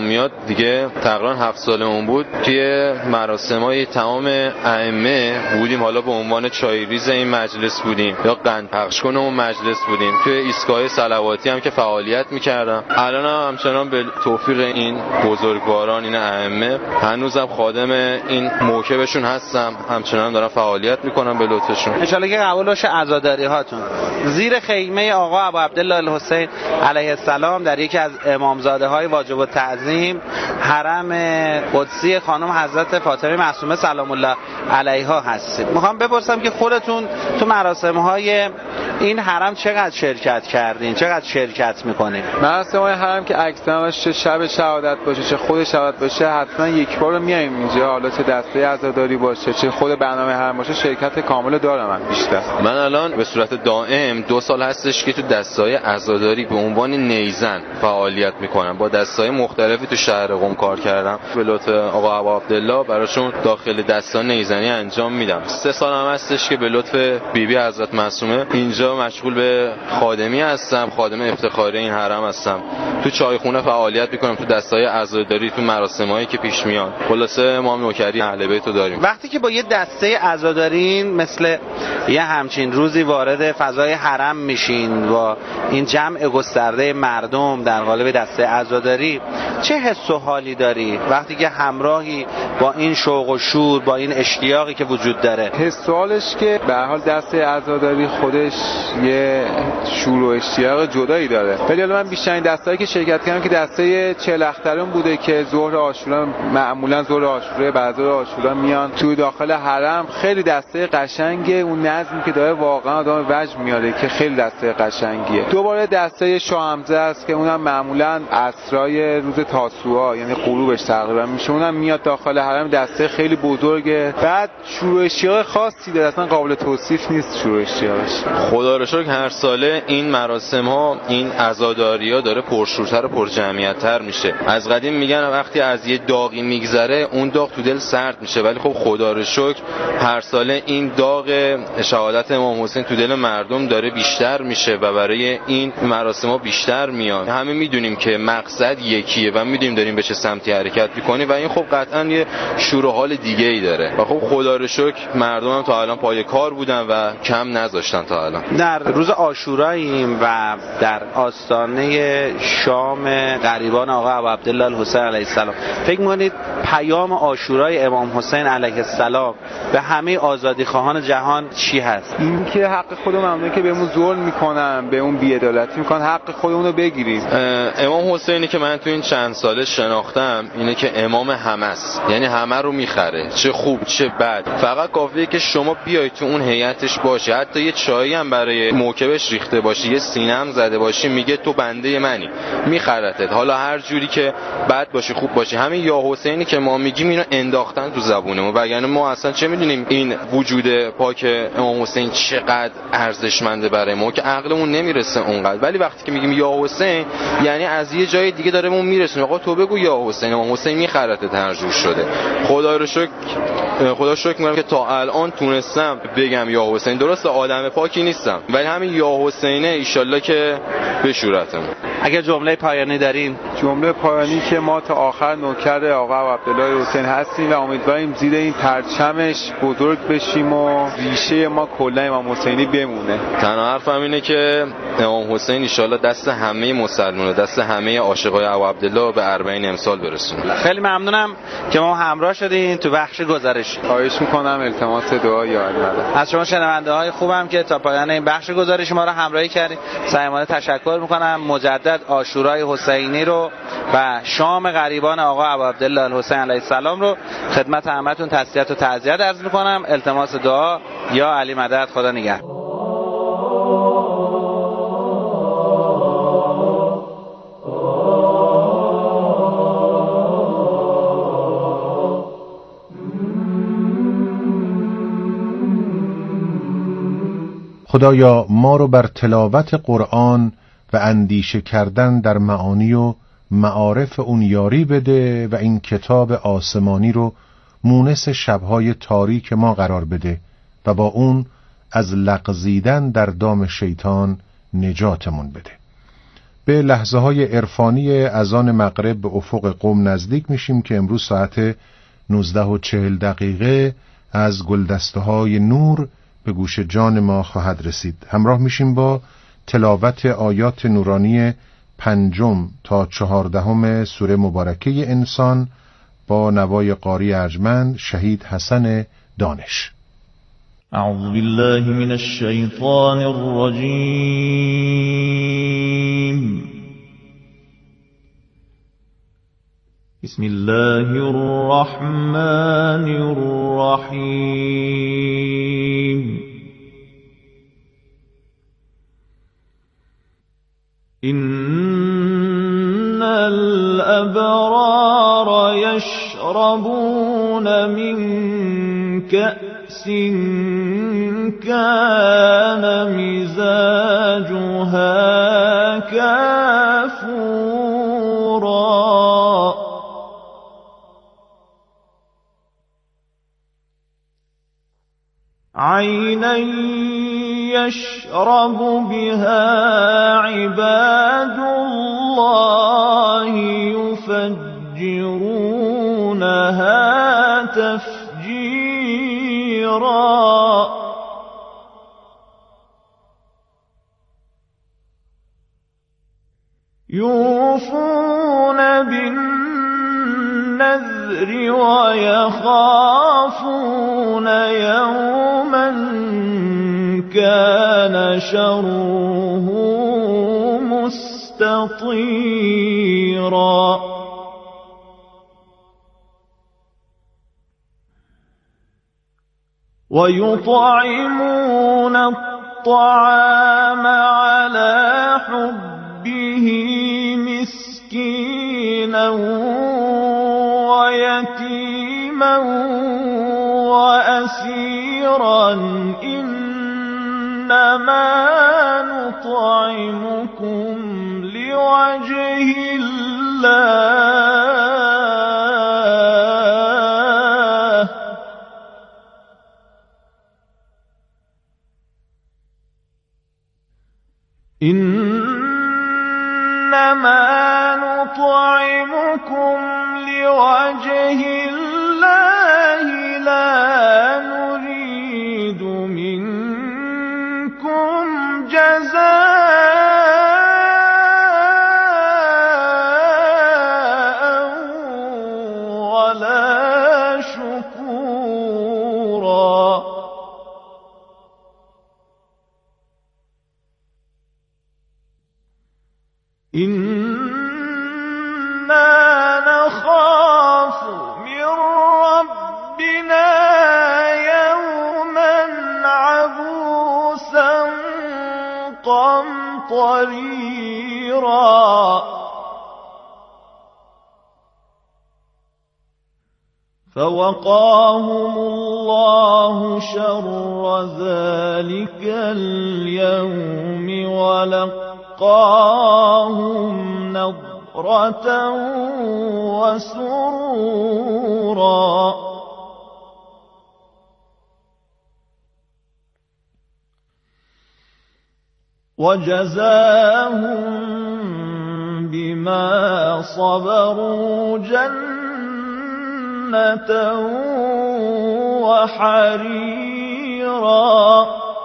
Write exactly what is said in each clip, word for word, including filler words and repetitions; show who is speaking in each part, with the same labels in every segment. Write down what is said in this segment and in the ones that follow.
Speaker 1: میاد دیگه تقریبا هفت سالمون بود، توی مراسمای تمام ائمه بودیم، حالا به عنوان چایریز این مجلس بودیم یا قند پخش کن اون مجلس بودیم، توی ایستگاه صلواتی هم که فعالیت میکردم. الان هم همچنان به توفیق این بزرگواران این ائمه هنوزم خادم این موکبشون هستم، همچنان دارم فعالیت میکنم به لطفشون.
Speaker 2: ان شاءالله که قبول باشه عزاداری هاتون. زیر خیمه آقا ابو عبدالله الحسین علیه السلام در یکی از امامزاده های واجب التعظیم حرم قدسی خانم حضرت فاطمه معصومه سلام الله علیها هستید. میخوام بپرسم که خودتون تو مراسم های این حرم چقدر شرکت کردین، چقدر شرکت میکنین؟
Speaker 3: مراسم های حرم که اکثرا چه شب شهادت باشه چه خود شهادت باشه حتما یک بار میایم اینجا، حالا چه دسته عزاداری باشه چه خود برنامه حرم باشه شرکت کامل دارم. من بیشتر
Speaker 1: من الان به صورت دائم دو سال هستش که تو دسته‌های عزاداری به عنوان نیزن فعالیت میکنم، با دسته‌های مختلفی تو شهر قم کار کردم. به لطف آقا ابو عبدالله براشون داخل دستا نیزنی انجام میدم. سه سال هم هستش که به لطف بیبی بی حضرت معصومه اینجا مشغول به خادمی هستم، خادم افتخاری این حرم هستم. تو چایخونه فعالیت میکنم، تو دسته‌های عزاداری، تو مراسمایی که پیش میاد. خلاصه ما نوکری اهل بیت رو داریم.
Speaker 2: وقتی که با یه دسته عزادارین مثل یه همچین روزی وارد فضای حرم میشین و این جمع گسترده مردم در قالب دسته عزاداری، چه حس و حالی داری وقتی که همراهی با این شوق و شور، با این اشتیاقی که وجود داره؟
Speaker 3: حس و حالش که به هر حال دسته عزاداری خودش یه شور و اشتیاق جدایی داره، ولی حالا من بیشترین دسته‌ای که شرکت کردم که دسته چهل اختران بوده که ظهر عاشورا معمولا ظهر عاشورا بعد ظهر عاشورا میان تو داخل حرم. خیلی دسته قشنگه، اون نظمی که داره واقعا آدم وجد میاره که خیلی دسته قشنگیه. دوباره دسته شاه حمزه است که اونم معمولا عصرای روز تاسوعا یعنی غروبش تقریبا میشه، اونم میاد داخل حرم، دسته خیلی بزرگه. بعد شور و اشتیاق خاصی داره، اصلا قابل توصیف نیست شور و اشتیاقش.
Speaker 1: خدا رو شکر هر ساله این مراسم ها، این عزاداری‌ها داره پرشورتر و پرجمعیت‌تر میشه. از قدیم میگن وقتی از یه داغی میگذره اون داغ تو دل سرد میشه، ولی خب خدا رو شکر هر ساله این داغ شهادت امام حسین تو دل مردم داره بیشتر میشه و برای این مراسم ها بیشتر میاد. همه میدونیم که مقصد یکیه و میدونیم داریم به چه سمتی حرکت میکنیم و این خب قطعا یه شور و حال دیگه ای داره و خب خدا رو شکر مردم هم تا الان پای کار بودن و کم نذاشتن تا الان.
Speaker 2: در روز عاشوراییم و در آستانه شام غریبان آقا ابو عبدالله الحسین علیه السلام، فکر می‌کنید پیام عاشورای امام حسین علیه السلام به همه آزادی خواهان جهان چی هست؟
Speaker 3: این که حق خودمون که بهمون ظلم میکنن، به اون بی‌عدالتی میکنن، حق خودمون رو بگیریم.
Speaker 1: امام حسینی که من تو این چند ساله شناختم اینه که امام همه است، یعنی همه رو میخره، چه خوب چه بد. فقط کافیه که شما بیای تو اون هیئتش باشی، حتی یه چایی هم برای موکبش ریخته باشی، یه سینه هم زده باشی، میگه تو بنده منی، میخرتت. حالا هر جوری که بد باشی خوب باشی. همین یا حسینی که ما میگیم اینو انداختن تو زبونمون، وگرنه ما اصلا چه میدونیم این وجود پاک امام حسین چقدر ارزشمنده برای ما که عقلمون نمیرسه اونقدر. ولی وقتی که میگیم یا حسین یعنی از یه جای دیگه داره بهمون میرسونه. آقا تو بگو یا حسین، امام حسین میخرتت هر جور شده. خدا رو شکر خدا شکر میگم که تا الان تونستم بگم یا حسین. درسته آدم پاکی نیستم ولی همین یا حسینه ایشالله که بشورتم.
Speaker 2: اگه جمله پایانی دارین؟
Speaker 3: جمله پایانی که ما تا آخر نوکر آقا عبدالله حسین هستیم و امیدواریم زیر این پرچمش بزرگ بشیم و ریشه ما کلا امام حسینی بمونه.
Speaker 1: تنها حرفم اینه که امام حسین انشالله دست همه مسلمان‌ها، دست همه عاشقای ابو عبدالله به اربعین امسال برسونه.
Speaker 2: خیلی ممنونم که ما همراه شدین تو بخش گزارش.
Speaker 3: خواهش میکنم، التماس دعا یا الله.
Speaker 2: از شما شنونده های خوبم که تا پایان این بخش گزارش ما رو همراهی کردین صمیمانه تشکر میکنم. مجدد عاشورای حسینی رو و شام غریبان آقا ابو عبدالله الحسین علیه السلام رو خدمت همتون تسلیت و تعزیت عرض میکنم. التماس دعا یا علی مدد. خدا نگهدار.
Speaker 4: خدایا ما رو بر تلاوت قرآن و اندیشه کردن در معانی و معارف اون یاری بده و این کتاب آسمانی رو مونس شبهای تاریک ما قرار بده و با اون از لغزیدن در دام شیطان نجاتمون بده. به لحظه های عرفانی اذان مغرب به افق قم نزدیک میشیم که امروز ساعت نوزده و چهل دقیقه از گلدسته های نور به گوش جان ما خواهد رسید. همراه میشیم با تلاوت آیات نورانی پنجم تا چهاردهم سوره مبارکه انسان با نوای قاری ارجمند شهید حسن دانش.
Speaker 5: اعوذ بالله من الشیطان الرجیم. بسم الله الرحمن الرحیم. إن الأبرار يشربون من كأس كان مزاجها كافورا عينا يشرب بها عباد الله يفجرونها تفجيرا يوفون بالنذر ويخافون يوما كان شره مستطيرا ويطعمون الطعام على حبه مسكينا ويتيما وأسيرا إنما نطعمكم لوجه الله إنما نطعمكم لوجه الله لا نريد منكم جزاء ولا شكورا إنا نخاف من ربنا يوما عبوسا قمطريرا فوقاهم الله شر ذلك اليوم ولقاهم نضرة وسرورا وجزاهم بما صبروا جنة وحريرا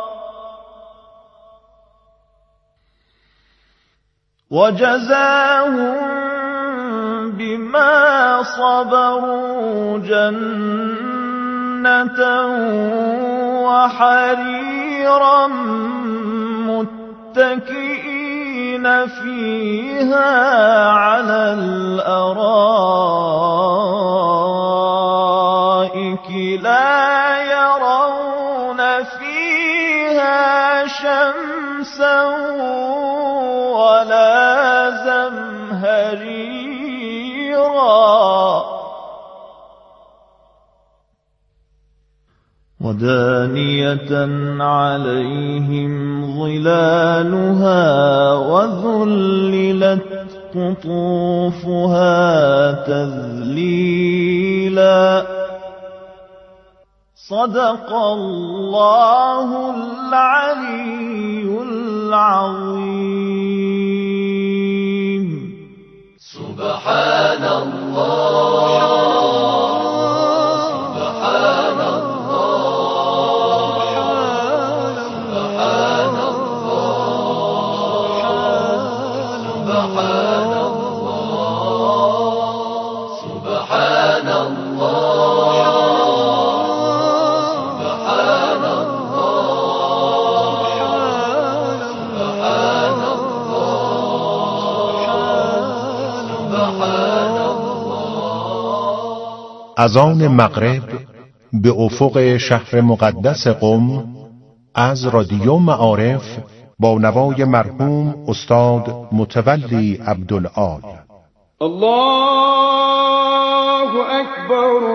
Speaker 5: وجزاهم بما صبروا جنة وحريرا متكئين فيها على الأرائك لا يرون فيها شمسا ولا زمهريرا ودانية عليهم ظلالها وذللت قطوفها تذليلا صدق الله العلي العظيم. سبحان الله سبحان الله سبحان الله سبحان الله
Speaker 4: از آن مغرب به افق شهر مقدس قم از رادیو معارف با نوای مرحوم استاد متولی عبدالعال.
Speaker 6: الله اکبر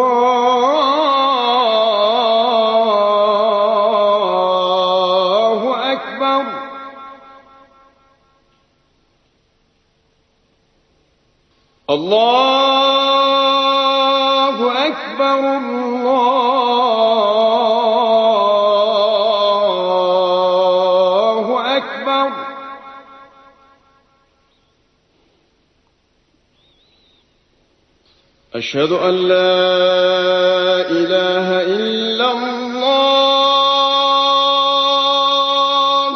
Speaker 6: الله اکبر الله أكبر الله أكبر أشهد أن لا إله إلا الله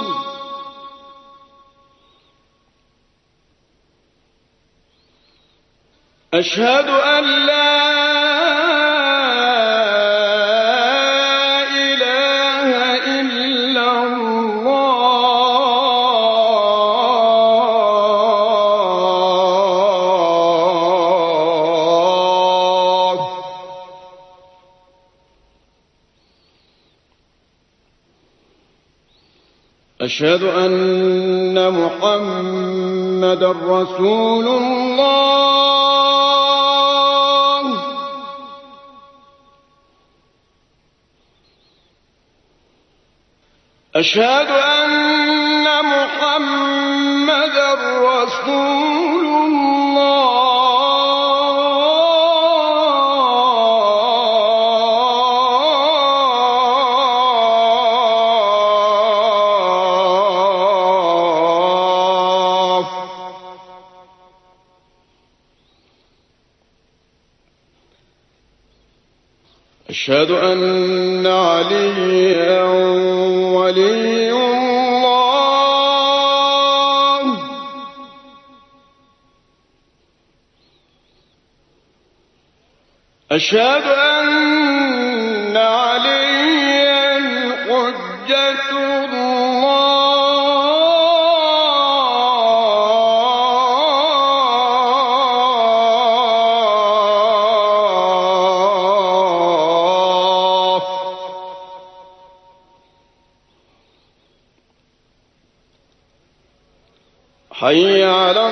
Speaker 6: أشهد أن لا أشهد أن محمد رسول الله أشهد أن محمد رسول الله أشهد أن عليا ولي الله أشهد أن عليا حجة الله حي على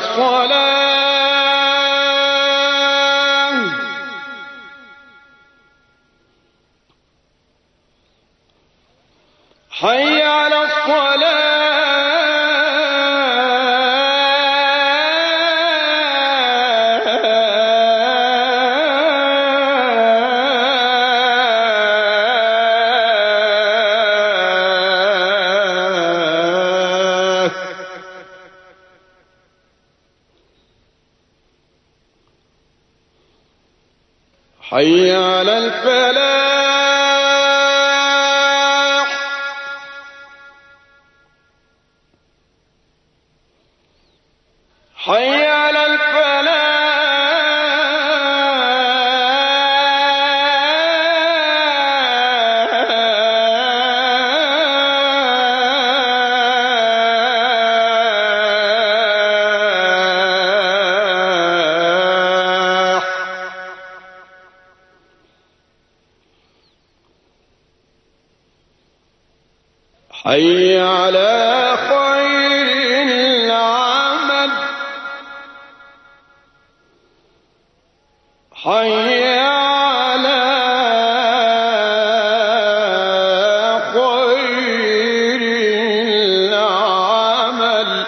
Speaker 6: الصلاة حي على الصلاة حي على الفلاح حي على الفلاح حي على خير العمل حي على خير العمل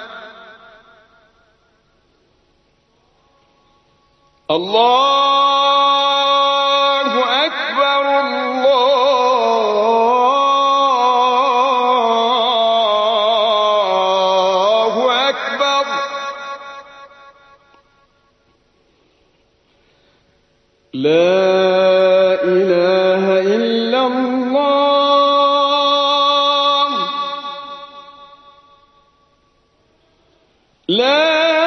Speaker 6: الله أكبر الله أكبر لا إله إلا الله لا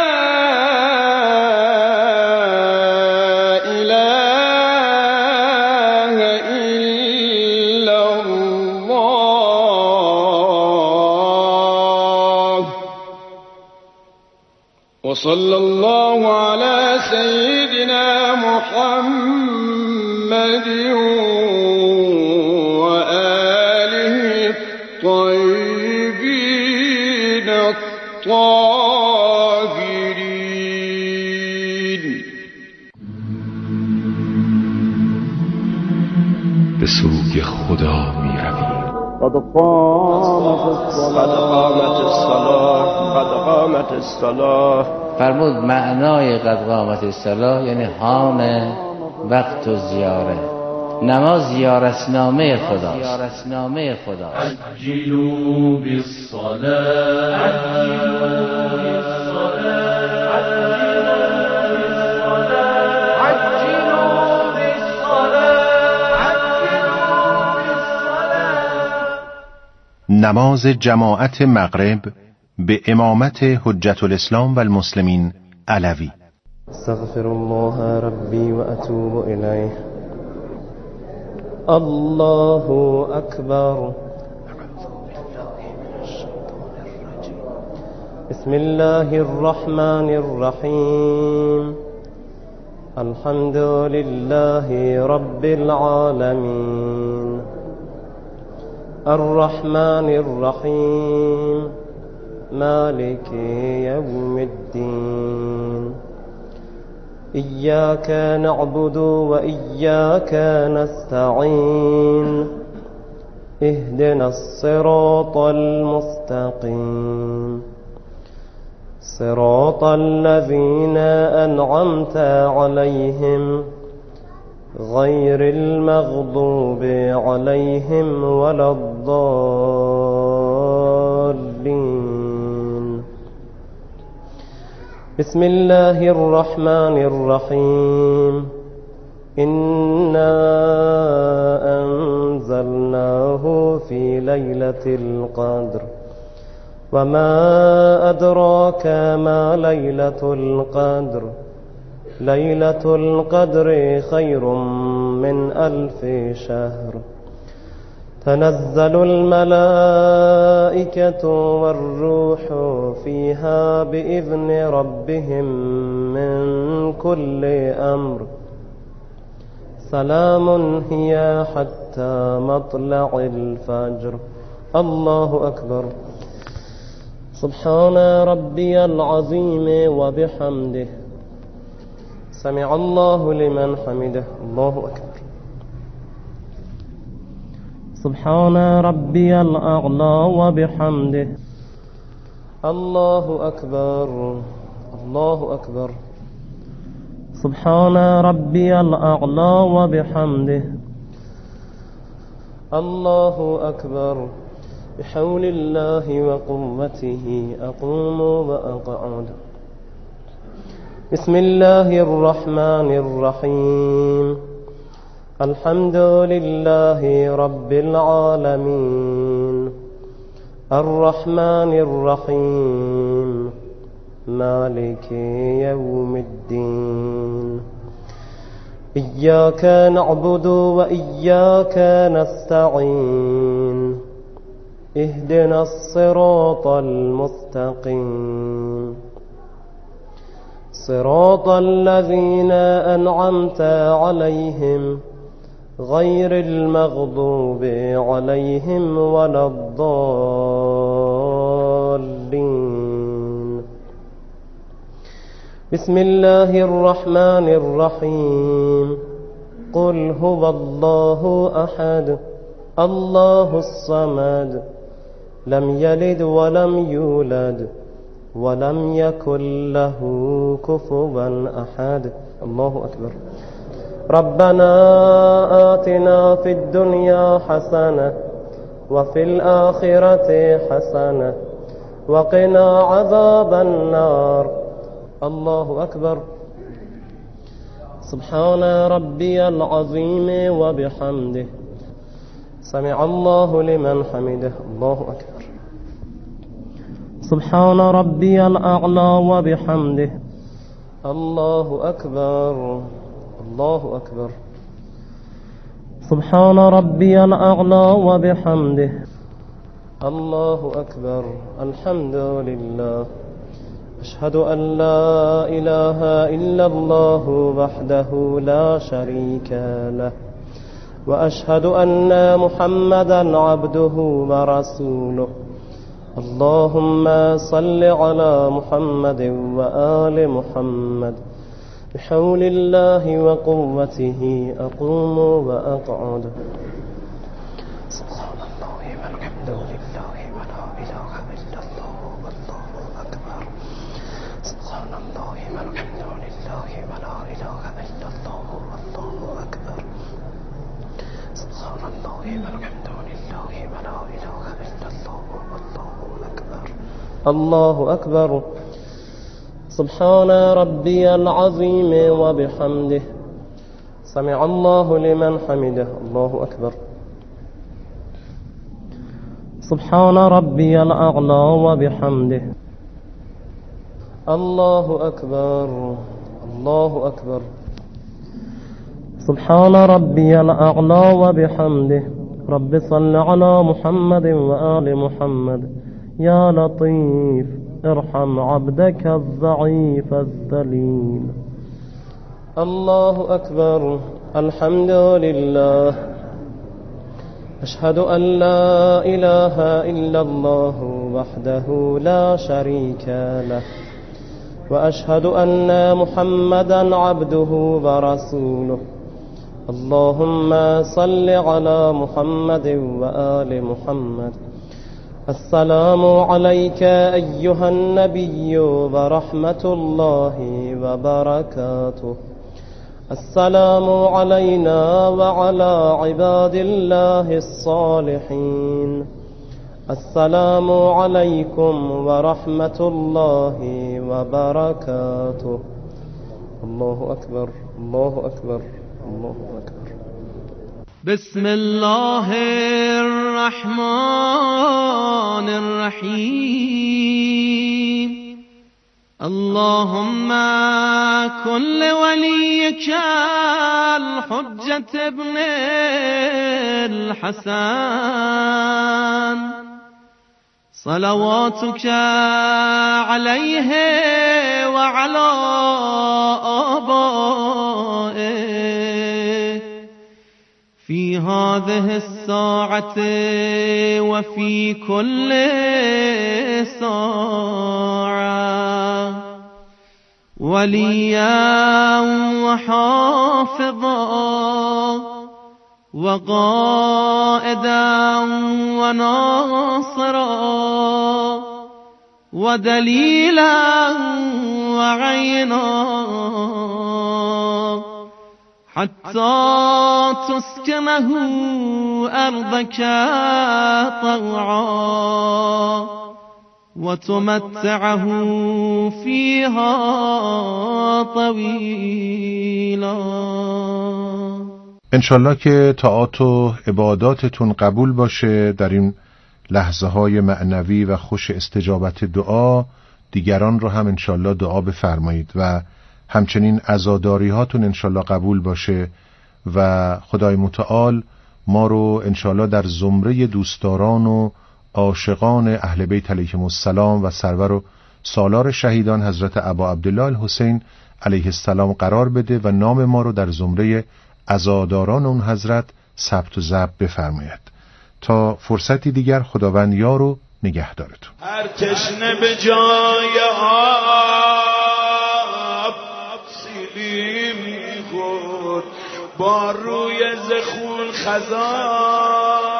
Speaker 6: إله إلا الله وصلى الله على سيدنا محمد وآله الطيبين الطاهرين.
Speaker 7: به سوی خدا می رویم.
Speaker 6: قد قامت الصلاة قد قامت الصلاة.
Speaker 8: فرمود معنای قد قامت الصلاة یعنی حان وقت و زیاره. نماز زیارتنامه خداست. زیارتنامه خداست.
Speaker 5: عجلوا بالصلاة عجلوا بالصلاة عجلوا بالصلاة
Speaker 4: نماز جماعت مغرب به امامت حجت الاسلام و المسلمین علوی.
Speaker 9: استغفر الله ربي وأتوب إليه. الله أكبر. بسم الله الرحمن الرحيم. الحمد لله رب العالمين الرحمن الرحيم مالك يوم الدين إياك نعبد وإياك نستعين اهدنا الصراط المستقيم صراط الذين أنعمت عليهم غير المغضوب عليهم ولا الضالين. بسم الله الرحمن الرحيم. إنا أنزلناه في ليلة القدر وما أدراك ما ليلة القدر ليلة القدر خير من ألف شهر. تنزل الملائكة والروح فيها بإذن ربهم من كل أمر سلام هي حتى مطلع الفجر. الله أكبر. سبحان ربي العظيم وبحمده سمع الله لمن حمده. الله أكبر. سبحان ربي الأعلى وبحمده. الله أكبر. الله أكبر. سبحان ربي الأعلى وبحمده. الله أكبر. بحول الله وقوته أقوم وأقعد. بسم الله الرحمن الرحيم. الحمد لله رب العالمين الرحمن الرحيم مالك يوم الدين إياك نعبد وإياك نستعين اهدنا الصراط المستقيم صراط الذين أنعمت عليهم غير المغضوب عليهم ولا الضالين. بسم الله الرحمن الرحيم. قل هو الله أحد الله الصمد لم يلد ولم يولد ولم يكن له كفوا أحد. الله أكبر. ربنا آتنا في الدنيا حسنة وفي الآخرة حسنة وقنا عذاب النار. الله أكبر. سبحان ربي العظيم وبحمده سمع الله لمن حمده الله أكبر سبحان ربي الأعلى وبحمده الله أكبر الله أكبر سبحان ربي الأعلى وبحمده الله أكبر الحمد لله أشهد أن لا إله إلا الله وحده لا شريك له وأشهد أن محمدا عبده ورسوله اللهم صل على محمد وآل محمد بحول الله وقوته أقوم وأقعد سبحان الله والحمد لله ولا إله إلا الله والله أكبر سبحان الله والحمد لله ولا إله إلا الله والله أكبر سبحان الله والحمد لله ولا إله إلا الله والله أكبر الله أكبر سبحان ربي العظيم وبحمده سمع الله لمن حمده الله أكبر سبحان ربي الأعلى وبحمده الله أكبر الله أكبر سبحان ربي الأعلى وبحمده رب صل على محمد وآل محمد يا لطيف ارحم عبدك الضعيف الذليل الله أكبر الحمد لله أشهد أن لا إله إلا الله وحده لا شريك له وأشهد أن محمدا عبده ورسوله اللهم صل على محمد وآل محمد السلام عليك أيها النبي ورحمة الله وبركاته السلام علينا وعلى عباد الله الصالحين السلام عليكم ورحمة الله وبركاته الله أكبر الله أكبر الله أكبر
Speaker 10: بسم الله الرحمن الرحيم اللهم كن لوليك الحجة ابن الحسن صلواتك عليه وعلى آبائه في هذه الساعة وفي كل ساعة وليا وحافظا وقائدا وناصرا ودليلا وعينا حتى تسكنه أرضك طوعا وتمتعه فيها طويلا.
Speaker 4: انشالله که طاعات و عباداتتون قبول باشه. در این لحظه های معنوی و خوش استجابت دعا دیگران رو هم انشالله دعا بفرمایید و همچنین عزاداری هاتون انشالله قبول باشه و خدای متعال ما رو انشالله در زمره دوستداران و عاشقان اهل بیت علیهم السلام و سرور و سالار شهیدان حضرت ابا عبدالله الحسین علیه السلام قرار بده و نام ما رو در زمره عزاداران اون حضرت ثبت و ضبط بفرماید. تا فرصتی دیگر خداوند یار و نگهدارتون.
Speaker 5: هر تشنه به جای آب سیلی میخورد با روی زخون خزان.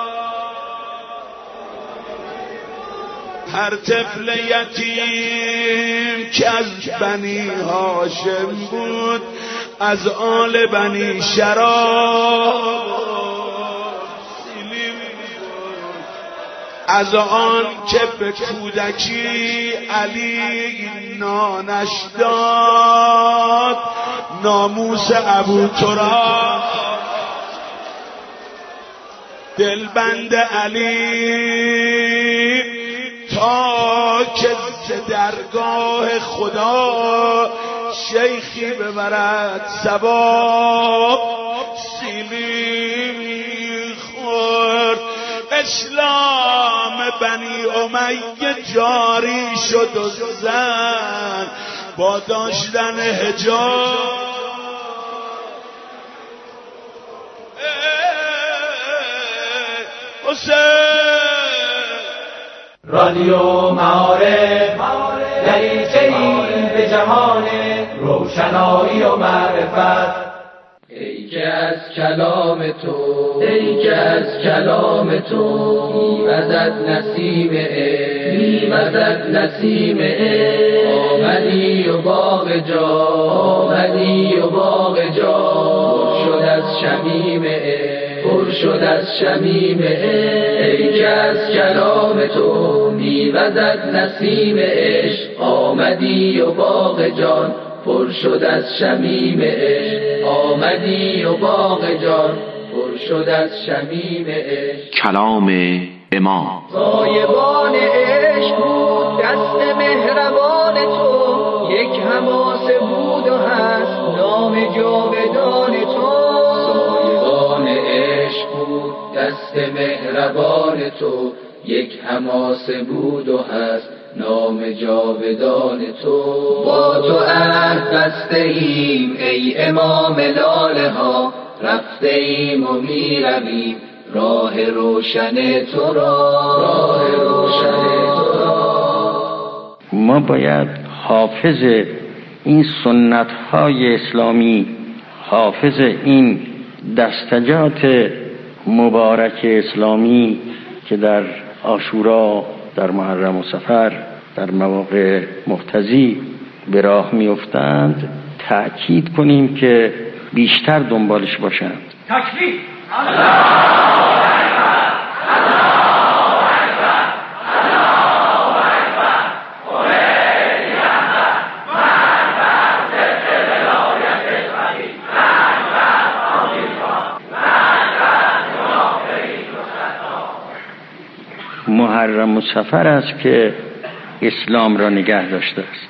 Speaker 5: هر طفل یتیم که از بنی هاشم بود از آل بنی شراب سیلی میخورد از آن که به کودکی علی نانش داد، ناموس ابو تراب دلبند علی، تا که ز درگاه خدا شیخی ببرد ثواب سیلی میخورد. اسلام بنی امیه جاری شد و زن با داشتن حجاب
Speaker 11: رادیو معارف دریچه‌ای به جهان روشنایی و معرفت.
Speaker 12: ای که از کلام تو، ای که از کلام تو میوزد نسیم عشق، میوزد نسیم عشق. آمدی و باغ جا، آمدی و باغ جا پر شد از شمیم عشق، پر شد از شمیم عشق. ای که از کلام تو میوزد نسیم عشق، آمدی و باغ جان پر شد از شمیم عشق. آمدی و باغ جان پر شد از شمیم عشق.
Speaker 13: کلام امام
Speaker 11: سایبان عشق بود دست مهربان تو، یک حماسه بود و هست نام جاودان تو.
Speaker 12: سایبان عشق بود دست مهربان تو، یک حماسه بود و هست نام جاودان تو. با تو عهد بسته ایم ای امام لاله ها، رفته ایم و می رویم راه روشن تو را، راه روشن تو را.
Speaker 14: ما باید حافظ این سنت های اسلامی، حافظ این دستجات مبارک اسلامی که در عاشورا، در محرم و صفر، در مواقع مقتضی به راه میافتند تأکید کنیم که بیشتر دنبالش باشند.
Speaker 11: تکبیر!
Speaker 14: محرم و صفر است که اسلام را نگه داشته است.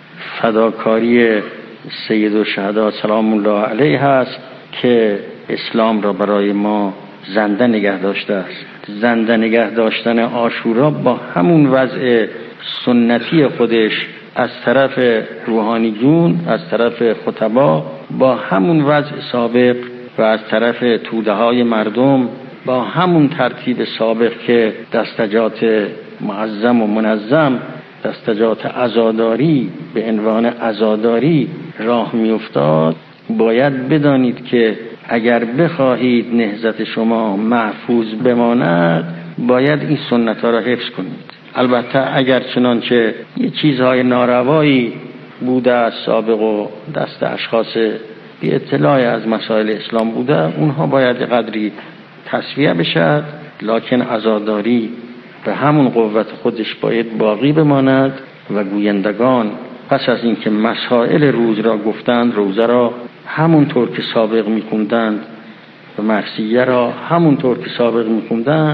Speaker 14: فداکاری سید الشهدا سلام الله علیه است که اسلام را برای ما زنده نگه داشته است. زنده نگه داشتن عاشورا با همون وضع سنتی خودش از طرف روحانیون، از طرف خطبا، با همون وضع سابق و از طرف توده های مردم با همون ترتیب سابق که دستجات معظم و منظم، دستجات عزاداری به عنوان عزاداری راه می افتاد. باید بدانید که اگر بخواهید نهضت شما محفوظ بماند باید این سنت ها را حفظ کنید. البته اگر چنانچه یه چیزهای ناروایی بوده از سابق و دست اشخاص بی اطلاع از مسائل اسلام بوده، اونها باید قدری تصفیه بشد، لکن عزاداری به همون قوت خودش باید باقی بماند و گویندگان پس از اینکه مسائل روز را گفتند روزه را همونطور که سابق می‌خوندند و مرثیه را همونطور که سابق می‌خوندند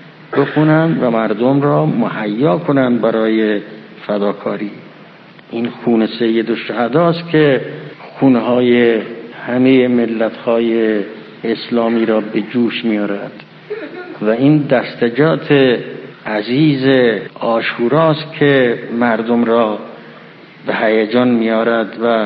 Speaker 14: بخونند و مردم را مهیا کنند برای فداکاری. این خون سید الشهداست که خونهای همه ملت‌های اسلامی را به جوش میارد و این دستجات عزیز عاشوراست که مردم را به هیجان میارد و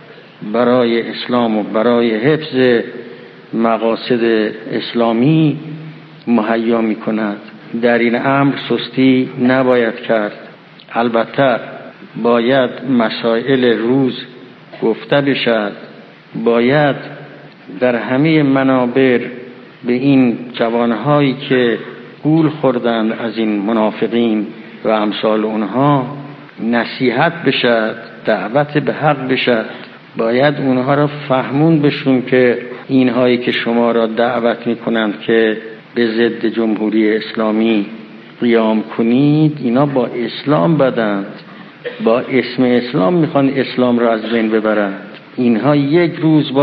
Speaker 14: برای اسلام و برای حفظ مقاصد اسلامی مهیا میکند. در این امر سستی نباید کرد. البته باید مسائل روز گفته بشد، باید در همه منابر به این جوانهایی که گول خوردند از این منافقین و امثال اونها نصیحت بشد، دعوت به حق بشد. باید اونها را فهمون بشون که اینهایی که شما را دعوت میکنند که به ضد جمهوری اسلامی قیام کنید، اینا با اسلام بدند، با اسم اسلام میخوان اسلام را از بین ببرند. اینها یک روز با